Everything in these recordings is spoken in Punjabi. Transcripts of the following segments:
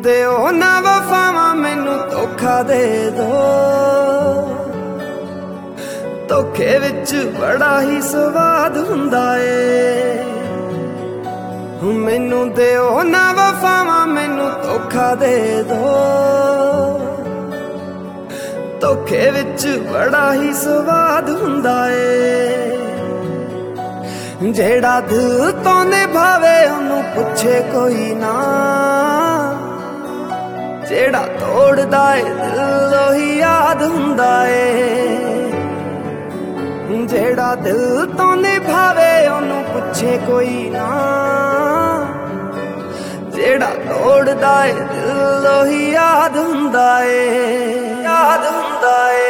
ਦਿਓ ਨਾ ਵਫਾਵਾਂ ਮੈਨੂੰ ਧੋਖਾ ਦੇ ਦੋ। ਧੋਖੇ ਵਿੱਚ ਬੜਾ ਹੀ ਸਵਾਦ ਹੁੰਦਾ ਏ। ਮੈਨੂੰ ਦਿਓ ਨਾ ਵਫਾਵਾਂ ਮੈਨੂੰ ਧੋਖਾ ਦੇ ਦੋ। ਧੋਖੇ ਵਿੱਚ ਬੜਾ ਹੀ ਸਵਾਦ ਹੁੰਦਾ ਏ। ਜਿਹੜਾ ਦਿਲ ਤੋਂ ਨਿਭਾਵੇ ਉਹਨੂੰ ਪੁੱਛੇ ਕੋਈ ਨਾ। ਜਿਹੜਾ ਤੋੜਦਾ ਏ ਦਿਲ ਉਹੀ ਯਾਦ ਹੁੰਦਾ ਏ। ਜਿਹੜਾ ਦਿਲ ਤੋਂ ਨਿਭਾਵੇ ਉਹਨੂੰ ਪੁੱਛੇ ਕੋਈ ਨਾ। ਜਿਹੜਾ ਤੋੜਦਾ ਏ ਦਿਲ ਉਹੀ ਯਾਦ ਹੁੰਦਾ ਏ। ਯਾਦ ਹੁੰਦਾ ਏ।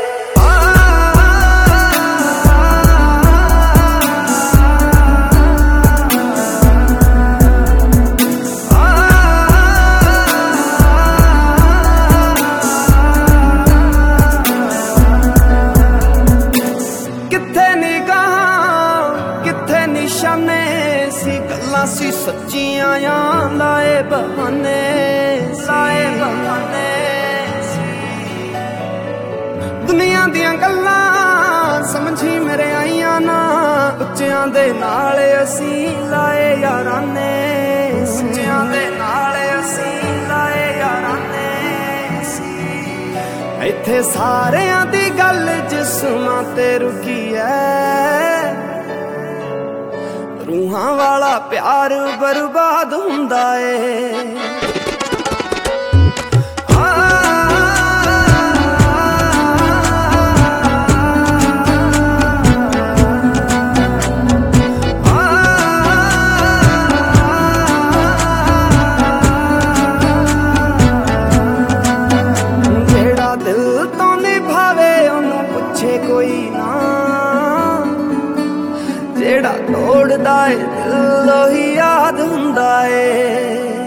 ਨਿਸ਼ਾਨੇ ਸੀ ਗੱਲਾਂ ਸੀ ਸੱਚੀਆਂ ਆ ਲਾਏ ਬਹਾਨੇ। ਲਾਏ ਬਹਾਨੇ ਸੀ ਦੁਨੀਆ ਦੀਆਂ ਗੱਲਾਂ ਸਮਝੀ ਮੇਰੇ ਆਈਆਂ ਨਾ। ਉੱਚਿਆਂ ਦੇ ਨਾਲ ਅਸੀਂ ਲਾਏ ਯਾਰਾਨੇ। ਉੱਚਿਆਂ ਦੇ ਨਾਲ ਅਸੀਂ ਲਾਏ ਯਾਰਾਨੇ ਸੀ। ਇੱਥੇ ਸਾਰਿਆਂ ਦੀ ਗੱਲ ਜਿਸਮਾਂ ਤੇ ਰੁਕੀ ਐ। ਰੂਹਾਂ ਵਾਲਾ ਪਿਆਰ ਬਰਬਾਦ ਹੁੰਦਾ ਏ। ਜਿਹੜਾ ਦਿਲ ਤੋਂ ਨਿਭਾਵੇ ਉਹਨੂੰ ਪੁੱਛੇ ਕੋਈ ਨਾ। ਜਿਹੜਾ ਤੋੜਦਾ ਏ ਦਿਲ ਉਹੀ ਯਾਦ ਹੁੰਦਾ ਏ।